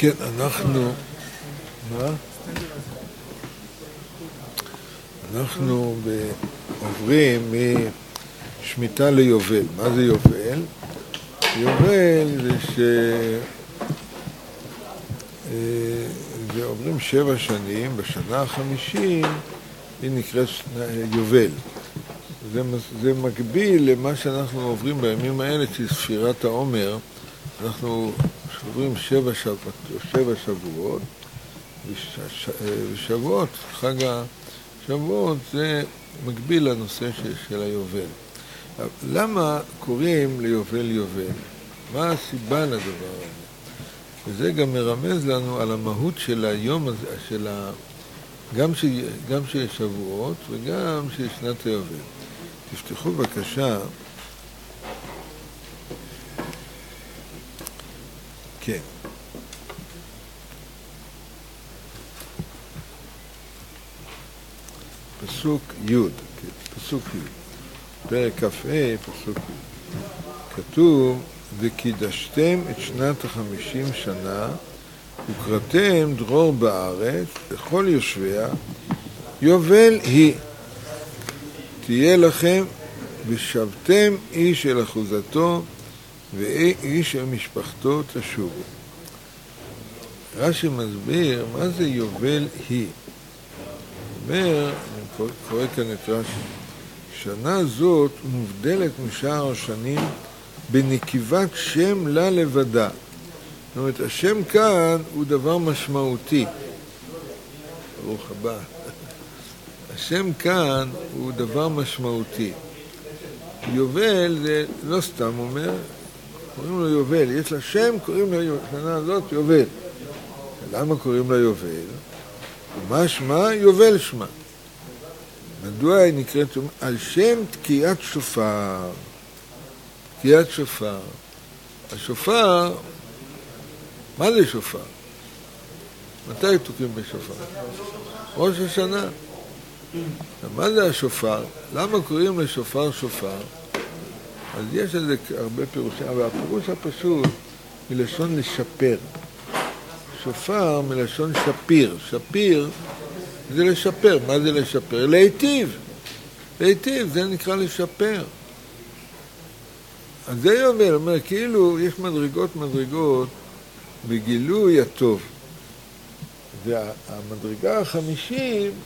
כן, אנחנו עוברים משמיטה ליובל. מה זה יובל? יובל זה עוברים 7 שנים, בשנה ה-50 היא נקראת יובל. זה מקביל למה שאנחנו עוברים בימים האלה של ספירת העומר. אנחנו עוברים 7 שבועות, ושבועות, חג השבועות, זה מקביל לנושא של היובל. למה קוראים ליובל יובל? מה הסיבה לדבר הזה? וזה גם מרמז לנו על המהות של היום הזה, גם של שבועות וגם של שנת היובל. תפתחו בבקשה. כן. פסוק י', פסוק י', פרק כ"ה, פסוק י'. כתוב, וקידשתם את שנת 50 שנה, וקראתם דרור בארץ, לכל יושביה, יובל היא. תהיה לכם, ושבתם איש אל אחוזתו, ואיש אל משפחתו תשובו. רש"י מסביר, מה זה יובל היא? אומר, אני קורא כאן את רש"י, שנה זאת מובדלת משאר השנים בנקיבת שם לה לבדה. זאת אומרת, השם כאן הוא דבר משמעותי. ברוך הבא. השם כאן הוא דבר משמעותי. יובל זה לא סתם אומר, קוראים לו יובל. יש לה שם, קוראים לה שנה הזאת יובל. למה קוראים לה יובל? מה שמה? יובל שמה. מדוע היא נקראת על שם תקיעת שופר? תקיעת שופר. השופר, מה זה שופר? מתי תוקעים בשופר? ראש השנה. מה זה השופר? למה קוראים לשופר שופר? אז יש לזה הרבה פירושים, אבל הפירוש הפשוט מלשון לשפר. שופר מלשון שפיר. שפיר זה לשפר. מה זה לשפר? להיטיב. להיטיב, זה נקרא לשפר. אז זה יובל, אומר, כאילו יש מדרגות בגילוי הטוב. והמדרגה ה-50,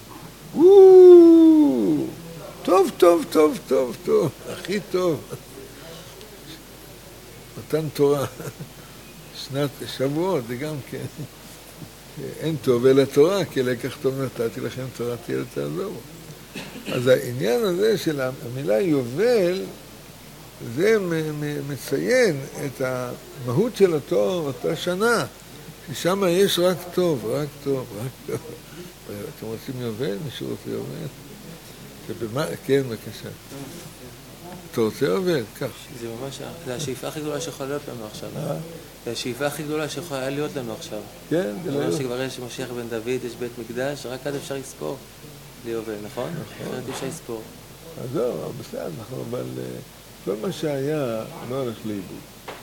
טוב, טוב, טוב, טוב, טוב, הכי טוב. מתן תורה, שנת שבועות, זה גם כן. אין טוב אלא תורה, כי לקח טוב נתתי לכם תורה תהיה לתעזור. אז העניין הזה של המילה יובל, זה מציין את המהות של אותה שנה, ששם יש רק טוב, רק טוב, רק טוב. אתם רוצים יובל? מישהו רוצה יובל? כן, בבקשה. אתה רוצה יובל? כך. זה ממש, זה השאיפה הכי גדולה שיכולה להיות לנו עכשיו. זה השאיפה הכי גדולה שיכולה להיות לנו עכשיו. כן, זה לא... שכבר יש משיח בן דוד, יש בית מקדש, רק עד אפשר לספור ליובל, נכון? אחרת אפשר לספור. אז זהו, בסדר, אבל כל מה שהיה לא הולך לאיבוד.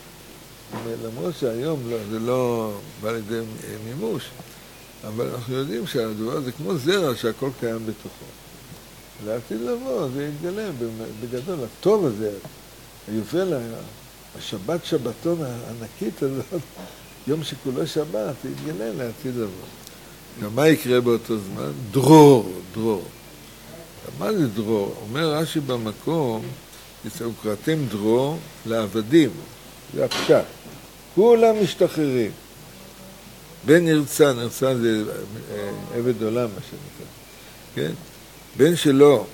למרות שהיום זה לא בא לידי מימוש, אבל אנחנו יודעים שהדבר זה כמו זרע שהכל קיים בתוכו. לעתיד לבוא, זה יתגלה בגדול. הטוב הזה, היובל, השבת שבתון הענקית הזאת, יום שכולו שבת, זה יתגלה לעתיד לבוא. גם מה יקרה באותו זמן? דרור, דרור. מה זה דרור? אומר רש"י במקום, וקראתם דרור לעבדים. זה הפשט. כולם משתחררים. בן נרצה, נרצה זה עבד עולם, מה שנקרא. כן? בן שלו,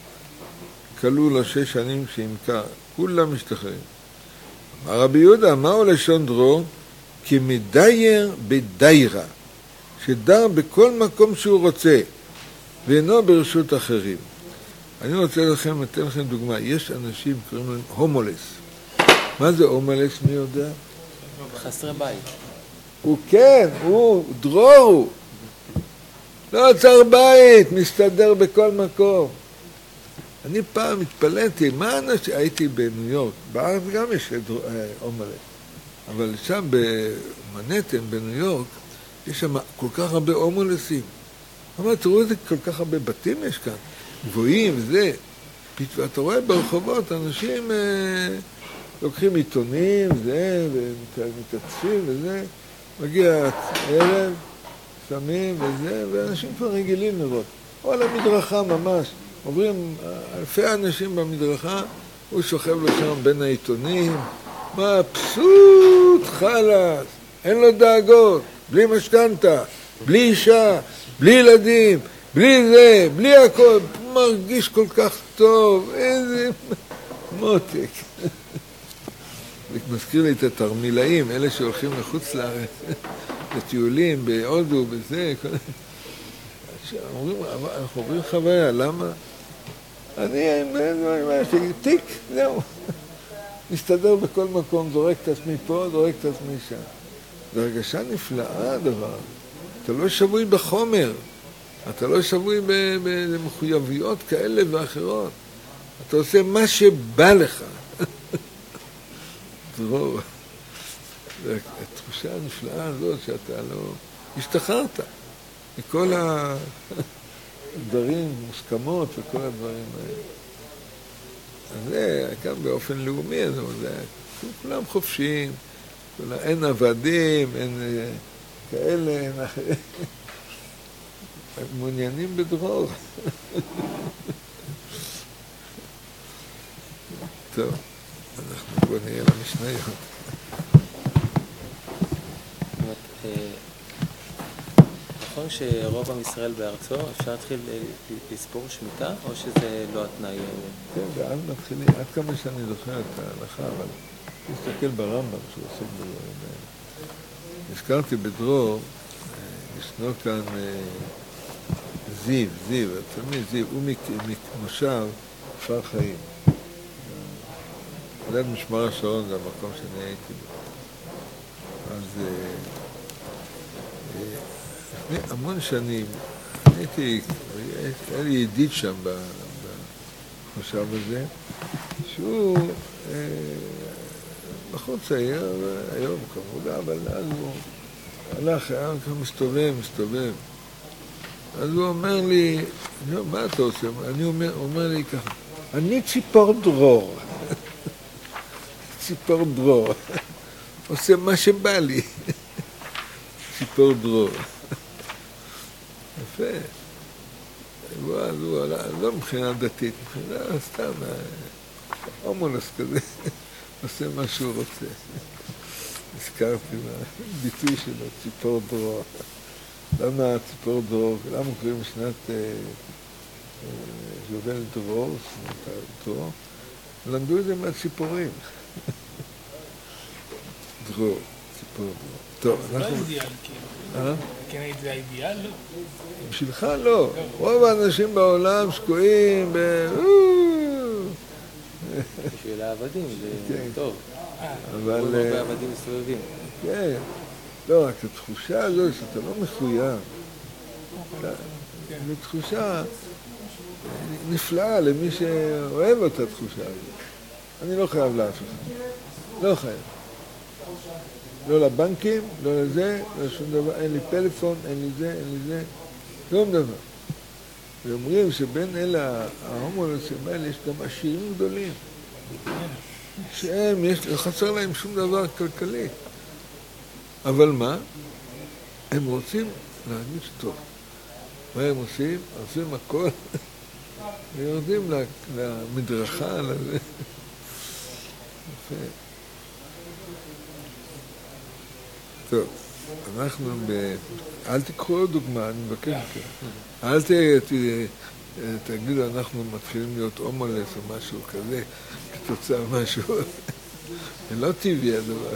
כלו לו 6 שנים שימכר, כולם משתחררים. אמר רבי יהודה, מהו לשון דרור? כמדייר בדיירה, שדר בכל מקום שהוא רוצה, ואינו ברשות אחרים. אני רוצה לתת לכם דוגמה. יש אנשים, קוראים להם הומולס. מה זה הומולס? מי יודע? חסרי בית. הוא כן, הוא דרור. לא צריך בית, מסתדר בכל מקום. אני פעם התפלאתי, מה הייתי בניו יורק, בארץ גם יש הומולס, אבל שם במנהטן, בניו יורק, יש שם כל כך הרבה הומולסים. אבל תראו איזה כל כך הרבה בתים יש כאן, גבוהים וזה. ואתה רואה ברחובות, אנשים לוקחים עיתונים וזה, ומתעצפים וזה. מגיע ערב, שמים וזה, ואנשים כבר רגילים לראות. או על המדרכה ממש. עוברים אלפי אנשים במדרכה, הוא שוכב לו שם בין העיתונים. מה, פשוט חלס, אין לו דאגות, בלי משכנתה, בלי אישה, בלי ילדים, בלי זה, בלי הכל, מרגיש כל כך טוב, איזה מותק. זה מזכיר לי את התרמילאים, אלה שהולכים לחוץ לארץ, לטיולים, בהודו, בזה, אנחנו עוברים חוויה, למה? אני, תיק, זהו. מסתדר בכל מקום, זורק את עצמי פה, זורק את עצמי שם. זו הרגשה נפלאה הדבר. אתה לא שבוי בחומר, אתה לא שבוי במחויבויות כאלה ואחרות. אתה עושה מה שבא לך. דרור, התחושה הנפלאה הזאת שאתה לא השתחררת מכל הדברים, מוסכמות וכל הדברים האלה. אז זה כאן באופן לאומי, אז כולם חופשיים, אין עבדים, אין כאלה, אין אחרים. הם מעוניינים בדרור. טוב, אנחנו בוא נהיה למשניות. נכון שרוב עם ישראל בארצו, אפשר להתחיל לספור שמיטה, או שזה לא התנאי? כן, ואז מתחילים, עד כמה שאני זוכר את ההלכה, אבל תסתכל ברמב"ם שהוא עוסק בדברים האלה. הזכרתי בדרור, ישנו כאן זיו, התלמיד זיו, הוא ממושב כפר חיים. ליד משמר השרון, זה המקום שאני הייתי בו. אז לפני המון שנים, היה לי ידיד שם במושב הזה, שהוא בחור צעיר, היום כמובן, אבל אז הוא הלך, היה מסתובב. אז הוא אומר לי, מה אתה עושה? הוא אומר לי ככה, אני ציפור דרור. ציפור דרור. עושה מה שבא לי. ציפור דרור. יפה. הוא לא מבחינה דתית, מבחינה סתם, הומולס כזה. עושה מה שהוא רוצה. הזכרתי מהביטוי שלו, ציפור דרור. למה ציפור דרור? למה קוראים בשנת יובל דרור? למדו את זה מהציפורים. דרור, ציפור דרור. טוב, זה לא האידיאל, כאילו. כן, זה האידיאל, לא? בשבילך לא. רוב האנשים בעולם שקועים בשביל העבדים, זה טוב. אבל... הרבה עבדים מסתובבים. כן. לא, רק התחושה הזו שאתה לא מחויב. זו תחושה נפלאה למי שאוהב את התחושה הזו. אני לא חייב לאף אחד. לא חייב. לא לבנקים, לא לזה, לא שום דבר. אין לי פלאפון, אין לי זה. שום דבר. ואומרים שבין אלה ההומולסים האלה יש גם עשירים גדולים. שהם, חסר להם שום דבר כלכלי. אבל מה? הם רוצים להרגיש טוב. מה הם עושים? עושים הכל. ויורדים למדרכה, לזה. יפה. טוב, אנחנו אל תקחו עוד דוגמה, אני מבקש מכם. אל תגידו, אנחנו מתחילים להיות הומולס או משהו כזה, כתוצאה משהו. זה לא טבעי הדבר.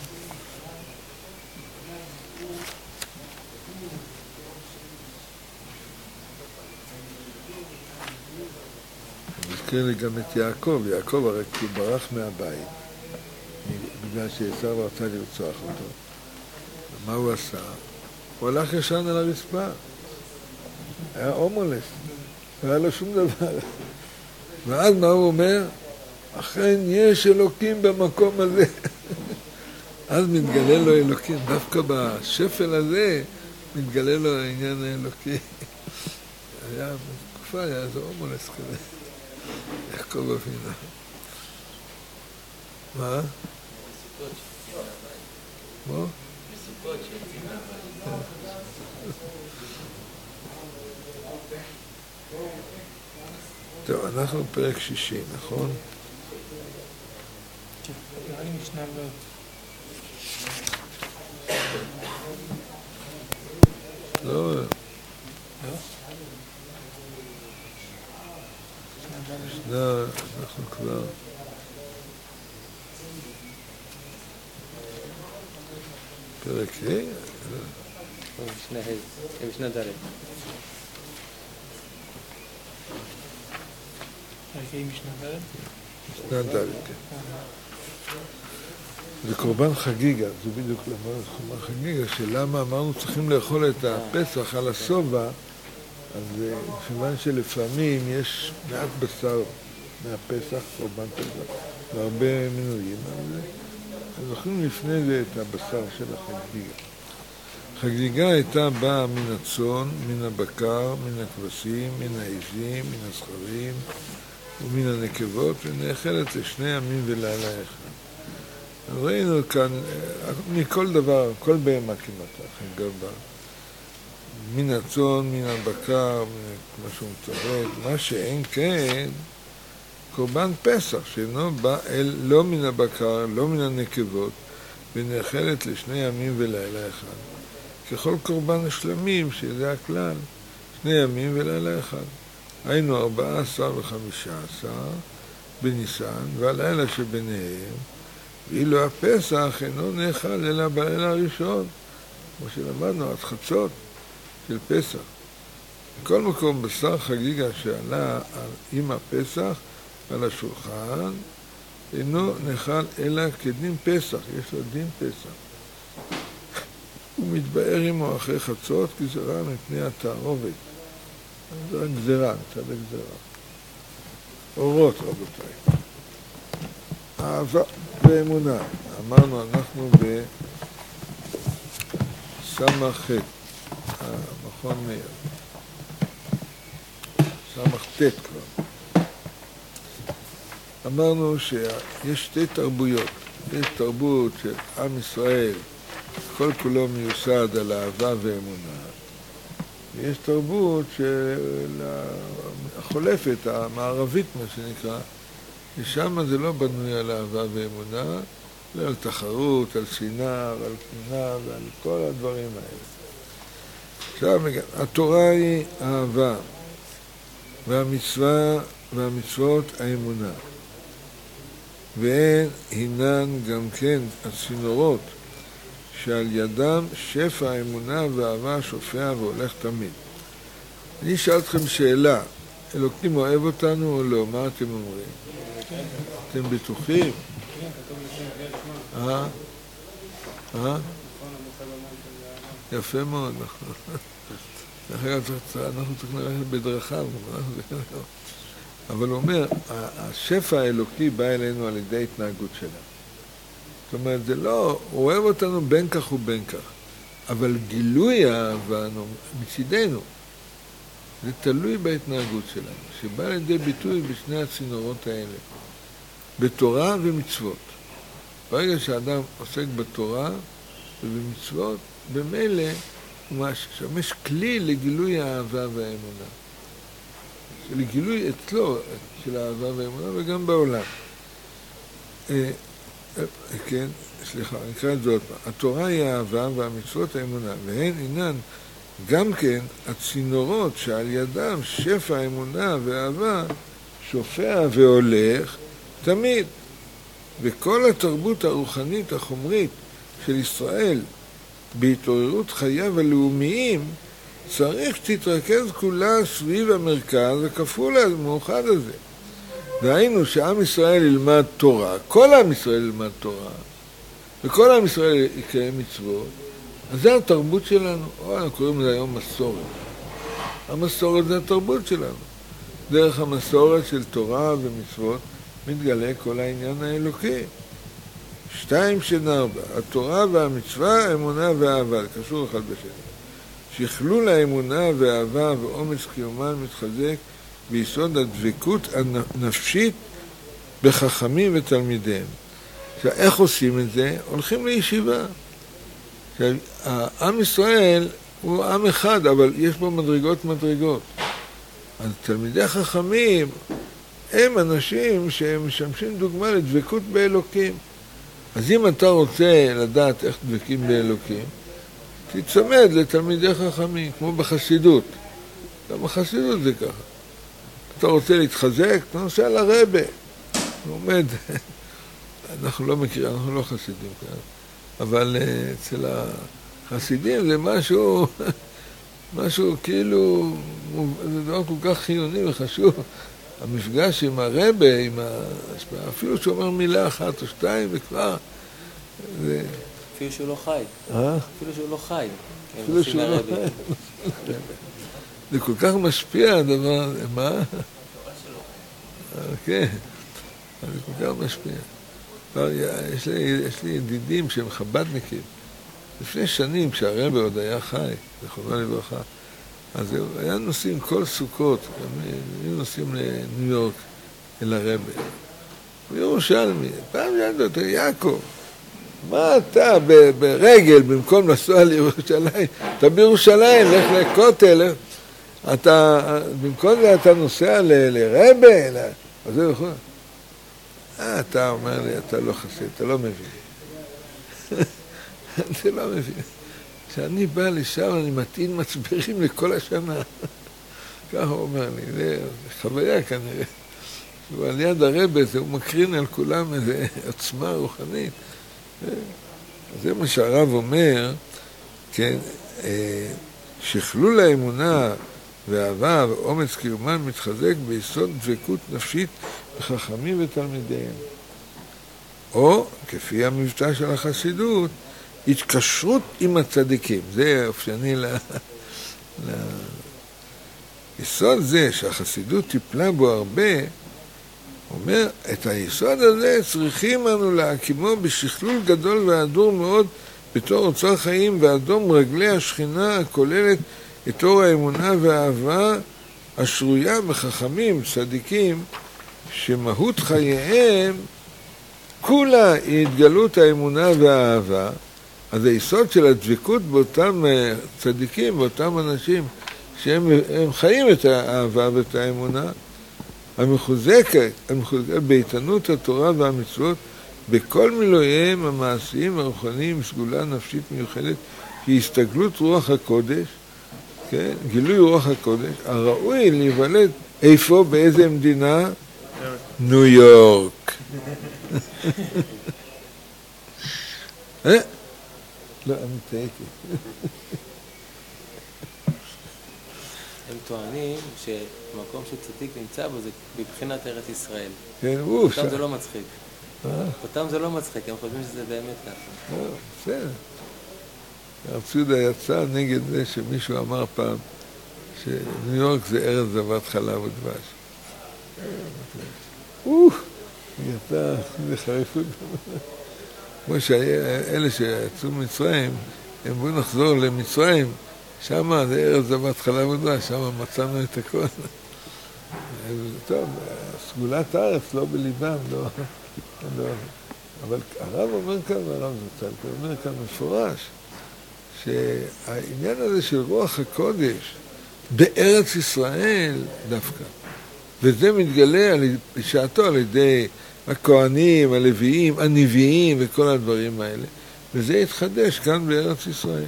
נזכיר לי גם את יעקב. יעקב הרי הוא ברח מהבית, בגלל שעשיו רצה לרצוח אותו. מה הוא עשה? הוא הלך ישן על הרצפה. היה הומולס. לא היה לו שום דבר. ואז מה הוא אומר? אכן יש אלוקים במקום הזה. אז מתגלה לו אלוקים, דווקא בשפל הזה מתגלה לו העניין האלוקי. היה בתקופה, היה איזה הומולס כזה, יעקב אבינו. מה? מה? טוב, אנחנו פרק 60, נכון? כן, נראה לי משנה הבאה. לא, לא? לא, אנחנו כבר... פרק ה'? משנה ד'. פרקי משנה ד'? משנה ד', כן. זה קורבן חגיגה, זה בדיוק למה זה קורבן חגיגה, שלמה אמרנו צריכים לאכול את הפסח על הסובה, אז כיוון שלפעמים יש מעט בשר מהפסח, קורבן פסח, והרבה מנויים, אז אוכלים לפני זה את הבשר של החגיגה. חגיגה הייתה באה מן הצאן, מן הבקר, מן הכבשים, מן העזים, מן הזכרים ומן הנקבות, ונאכלת לשני ימים ולילה אחד. ראינו כאן, מכל דבר, כל בהמה כמעט, החגיגה באה. מן הצאן, מן הבקר, מה שהוא מצוות, מה שאין כן, קורבן פסח, שאינו בא לא מן הבקר, לא מן הנקבות, ונאכלת לשני ימים ולילה אחד. ככל קורבן השלמים, שזה הכלל, 2 ימים ולילה אחד. היינו 14 ו-15 בניסן, והלילה שביניהם, ואילו הפסח אינו נאכל אלא בלילה הראשון, כמו שלמדנו, עד חצות של פסח. בכל מקום בשר חגיגה שעלה עם הפסח על השולחן, אינו נאכל אלא כדין פסח, יש לו דין פסח. הוא מתבאר עמו אחרי חצות גזרה מפני התערובת. זה גזרה, מצד הגזרה. אורות, רבותיי. אהבה ואמונה. אמרנו, אנחנו בסמ"ח ח', המכון מאיר. סמ"ח ט' כבר. אמרנו שיש 2 תרבויות. יש תרבות של עם ישראל, כל כולו מיוסד על אהבה ואמונה. ויש תרבות החולפת, המערבית, מה שנקרא, ושם זה לא בנוי על אהבה ואמונה, אלא על תחרות, על שנאה, על קנאה ועל כל הדברים האלה. עכשיו, התורה היא אהבה, והמצוות האמונה. והן הינן גם כן הצינורות שעל ידם שפע האמונה והאהבה שופע והולך תמיד. אני אשאל אתכם שאלה, אלוקים אוהב אותנו או לא? מה אתם אומרים? אתם בטוחים? יפה מאוד, נכון. אנחנו צריכים ללכת בדרכיו, אבל הוא אומר, השפע האלוקי בא אלינו על ידי התנהגות שלנו. זאת אומרת, זה לא, הוא אוהב אותנו בין כך ובין כך, אבל גילוי האהבה מצידנו, זה תלוי בהתנהגות שלנו, שבא לידי ביטוי בשני הצינורות האלה, בתורה ומצוות. ברגע שאדם עוסק בתורה ובמצוות, במילא הוא משמש כלי לגילוי האהבה והאמונה. לגילוי אצלו של האהבה והאמונה וגם בעולם. כן, סליחה, נקרא את זה עוד פעם. התורה היא האהבה והמצוות האמונה, והן אינן גם כן הצינורות שעל ידם שפע האמונה והאהבה שופע והולך תמיד. וכל התרבות הרוחנית החומרית של ישראל בהתעוררות חייו הלאומיים צריך שתתרכז כולה סביב המרכז הכפול המאוחד הזה. דהיינו שעם ישראל ילמד תורה, כל עם ישראל ילמד תורה, וכל עם ישראל יקיים מצוות, אז זה התרבות שלנו. אנחנו קוראים לזה היום מסורת. המסורת זה התרבות שלנו. דרך המסורת של תורה ומצוות מתגלה כל העניין האלוקי. 2 של 4, התורה והמצווה, האמונה והאהבה, זה קשור אחד בשני. שכלול האמונה והאהבה ואומץ קיומן מתחזק ביסוד הדבקות הנפשית בחכמים ותלמידיהם. עכשיו, איך עושים את זה? הולכים לישיבה. עכשיו, העם ישראל הוא עם אחד, אבל יש בו מדרגות. אז תלמידי חכמים הם אנשים שהם משמשים דוגמה לדבקות באלוקים. אז אם אתה רוצה לדעת איך דבקים באלוקים, תצמד לתלמידי חכמים, כמו בחסידות. גם בחסידות זה ככה. אתה רוצה להתחזק, אתה נוסע לרבה. הוא עומד, אנחנו לא מכירים, אנחנו לא חסידים כאן. אבל אצל החסידים זה משהו כאילו, זה דבר כל כך חיוני וחשוב. המפגש עם הרבה, אפילו שהוא אומר מילה אחת או שתיים וכבר, זה... אפילו שהוא לא חי. אפילו שהוא לא חי. אפילו שהוא לא חי. זה כל כך משפיע הדבר הזה, מה? כן, זה כל כך משפיע. יש לי ידידים שהם חב"דניקים. לפני שנים, כשהרבי עוד היה חי, זכרונו לברכה, אז היה נוסעים כל סוכות, היו נוסעים לניו יורק, אל הרבי. הוא ירושלמי, פעם שאלתי אותו, יעקב, מה אתה ברגל, במקום לנסוע לירושלים, אתה בירושלים, לך לכותל, במקום זה אתה נוסע לרבי, אז זה נכון. אתה אומר לי, אתה לא חסיד, אתה לא מבין. אתה לא מבין. כשאני בא לשם, אני מטעין מצברים לכל השנה. ככה הוא אומר לי, זה חוויה כנראה. הוא על יד הרבה, הוא מקרין על כולם איזו עוצמה רוחנית. זה מה שהרב אומר, כן, שכלול האמונה ואהבה ואומץ קיומן מתחזק ביסוד דבקות נפשית בחכמים ותלמידיהם. או, כפי המבטא של החסידות, התקשרות עם הצדיקים. זה אופייני ליסוד זה שהחסידות טיפלה בו הרבה, אומר, את היסוד הזה צריכים אנו להקימו בשכלול גדול והדור מאוד בתור אוצר חיים ואדום רגלי השכינה הכוללת את אור האמונה והאהבה השרויה בחכמים, צדיקים, שמהות חייהם כולה היא התגלות האמונה והאהבה. אז היסוד של הדבקות באותם צדיקים, באותם אנשים שהם חיים את האהבה ואת האמונה, המחוזקת באיתנות התורה והמצוות בכל מילוייהם המעשיים הרוחניים, סגולה נפשית מיוחדת היא הסתגלות רוח הקודש, כן? גילוי רוח הקודש, הראוי להיוולד איפה, באיזה מדינה? ניו יורק. לא, אני טעיתי. הם טוענים שמקום שצדיק נמצא בו זה בבחינת ארץ ישראל. כן, אותם זה לא מצחיק. אותם זה לא מצחיק, הם חושבים שזה באמת ככה. בסדר. הרב ציודה יצא נגד זה שמישהו אמר פעם שניו יורק זה ארץ זבת חלב ודבש. יצא בחריפות. כמו שאלה שיצאו ממצרים, הם בואו נחזור למצרים, שם זה ארץ זבת חלב ודבש, שם מצאנו את הכל. טוב, סגולת הארץ לא בליבם, לא. אבל הרב אומר כאן, והרב זצ"ל, הוא אומר כאן מפורש, שהעניין הזה של רוח הקודש בארץ ישראל דווקא, וזה מתגלה בשעתו על ידי הכהנים, הלוויים, הנביאים וכל הדברים האלה, וזה יתחדש כאן בארץ ישראל.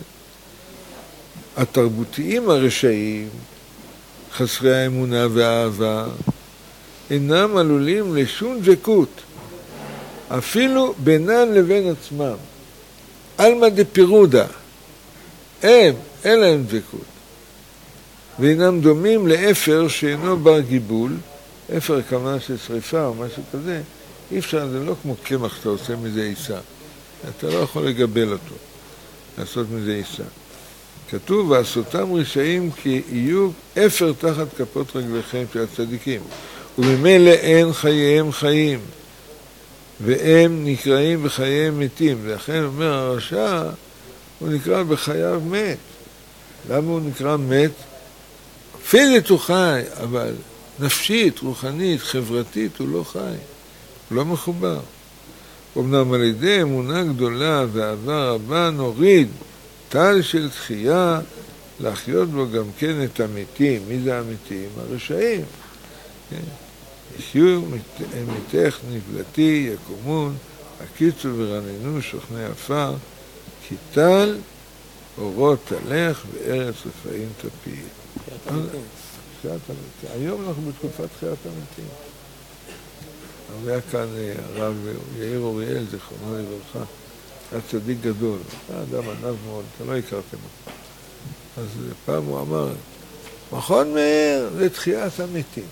התרבותיים הרשעים, חסרי האמונה והאהבה, אינם עלולים לשום דבקות, אפילו בינן לבין עצמם. אלמא דפירודה, אין להם דבקות. ואינם דומים לאפר שאינו בר גיבול, אפר כמה של שריפה או משהו כזה, אי אפשר, זה לא כמו קמח שאתה עושה מזה עיסה. אתה לא יכול לגבל אותו, לעשות מזה עיסה. כתוב, ועשותם רשעים כי יהיו אפר תחת כפות רגליכם של הצדיקים, וממילא אין חייהם חיים. והם נקראים בחייהם מתים. ולכן אומר הרשע, הוא נקרא בחייו מת. למה הוא נקרא מת? פיזית הוא חי, אבל נפשית, רוחנית, חברתית, הוא לא חי. הוא לא מחובר. אמנם על ידי אמונה גדולה ואהבה רבה נוריד טל של תחייה להחיות בו גם כן את המתים. מי זה המתים? הרשעים. כן? יחיו מתך נבלתי יקומון, הקיצו ורננו שוכני עפר, כי טל אורות תלך וארץ רפאים תפיל. תחיית המתים. היום אנחנו בתקופת תחיית המתים. היה כאן הרב יאיר אוריאל, זכרונו לברכה, היה צדיק גדול, היה אדם ענב מאוד, אתה לא הכרתם אותו. אז פעם הוא אמר, מכון מאיר זה תחיית המתים.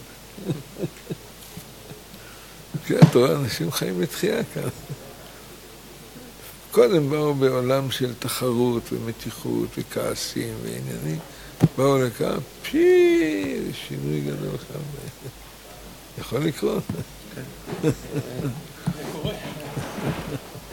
אתה רואה, אנשים חיים בתחייה כאן. קודם באו בעולם של תחרות ומתיחות וכעסים ועניינים, באו לכאן, שינוי גדול כאן. יכול לקרות. זה קורה.